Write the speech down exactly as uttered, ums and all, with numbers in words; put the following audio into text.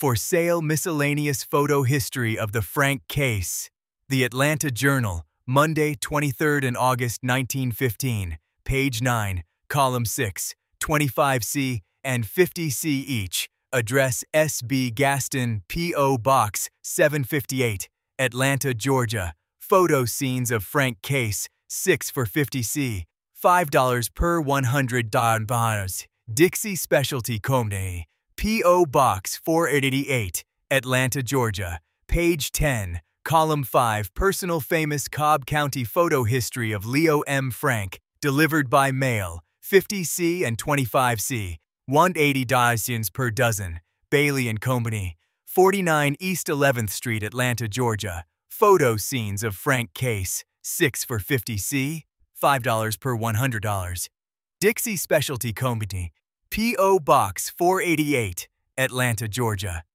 For sale, miscellaneous photo history of the Frank Case. The Atlanta Journal, Monday, twenty-third of August nineteen fifteen, page nine, column six, twenty-five C and fifty C each. Address S B Gaston, P O Box seven fifty-eight, Atlanta, Georgia. Photo scenes of Frank Case, six for fifty C, five dollars per one hundred dollars. Dixie Specialty Company, P O Box four eighty-eight, Atlanta, Georgia. Page ten, column five, personal famous Cobb County photo history of Leo M. Frank, delivered by mail, fifty C and twenty-five C, one hundred eighty dollars per dozen. Bailey and Company, forty-nine East eleventh Street, Atlanta, Georgia. Photo scenes of Frank Case, six for fifty C, five dollars per one hundred dollars. Dixie Specialty Company, P O Box four eighty-eight, Atlanta, Georgia.